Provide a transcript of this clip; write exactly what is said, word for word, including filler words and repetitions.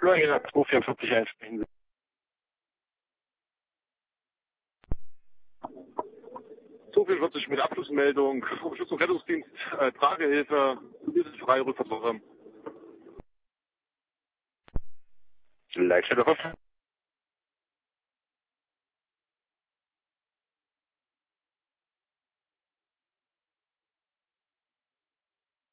Florian zwei vierundvierzig eins. zwei vierundvierzig mit Abschlussmeldung, Schutz- und Rettungsdienst, äh, Tragehilfe, wir sind frei, Rückfahrtswoche. Leitstelle